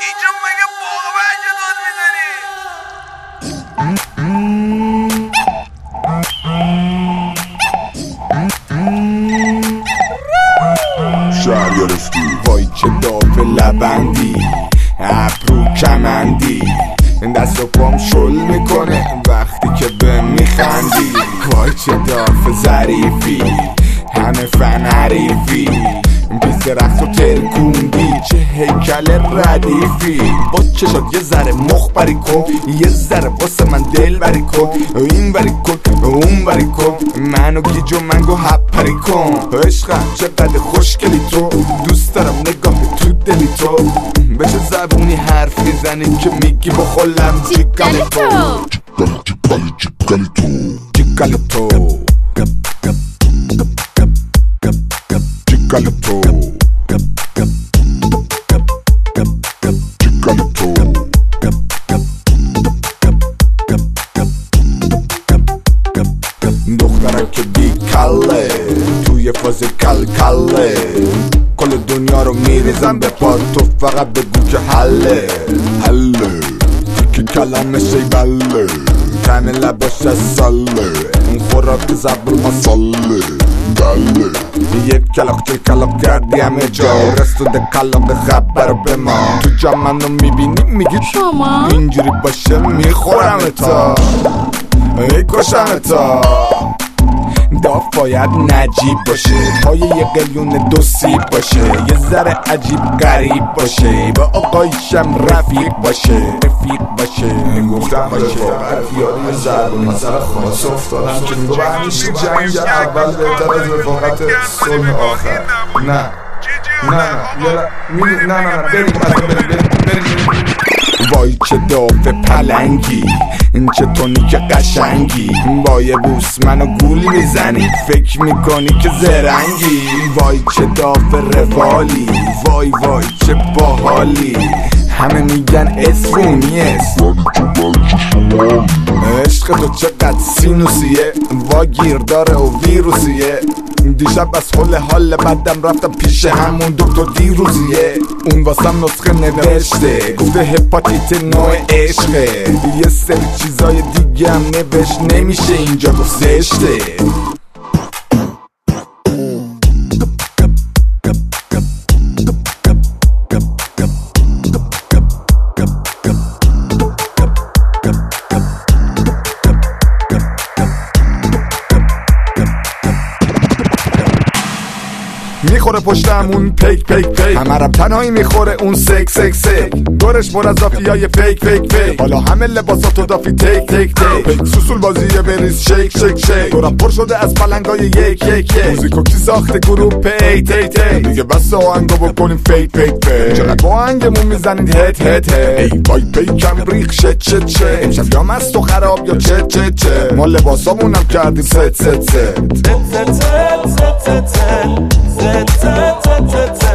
اینجا مگه باقا بچه داد میزنی؟ شهر گرفتی وای چه داف لبندی ابرو کمندی دست و پام شل میکنه وقتی که به میخندی وای چه داف ظریفی همه فن حریفی پیز رخت و ترکوندی چه هیکل ردیفی با چشات یه ذره مخبری کن یه ذره واسه من دل بری کن این بری کن اون بری کن منو گیج و منگو هپری کن عشقم چقدر خوشگلی تو دوست دارم نگاه تو دلی تو به چه زبونی حرف میزنی که میگی بخولم جیگلی تو جیگلی تو Galato دخترک که بی کله توی فاز کل کله کل دنیا رو میریزم به پا تو فقط بگو که حله که کلمش ای بله تن لباش از ساله اون خوراک زبر مساله بله یک کلاق کردی همه جا رسونده کلاق خبر به ما تو جا منو میبینی میگی شما اینجوری باشه میخورم تا ای کشم تا داف باید نجیب باشه پای یه قلیون دو سیب باشه یه ذره عجیب غریب باشه با آقایشم رفیق باشه گفتم به رفاقت یاد یه ضرب مثلا خاص افتادم که میگو همیشه جنگ اول بهتر از رفاقت صلح آخر نه بریم وای چه داف پلنگی این چه تونی که قشنگی وای بوس منو گول میزنی فکر میکنی که زرنگی وای چه داف روالی وای چه باحالی همه میگن اسفونیه عشق تو چقدر سینوسیه وا گیر داره و ویروسیه دیشب از حال بدم رفتم پیش همون دکتر دیروزیه اون واسم نسخه نوشته گفته هپاتیت نوع عشقه یه سری چیزای دیگه هم نوشت نمیشه اینجا گفت زشته میخوره پشتمون پیک همه رم تنهایی میخوره اون سک دورش پر از دافیای فیک حالا همه لباساتو دافی تک سوسول بازیه بریز شیک دورم پر شده از پلنگای یک موزیکو کی ساخته گروه تی دیگه بس آهنگو بکنیم فیک چقدر با آهنگمون میزنید هت ای وای پیکم ریخ شت امشب یا مست و خراب یا چه ما لباسامونم کردیم ست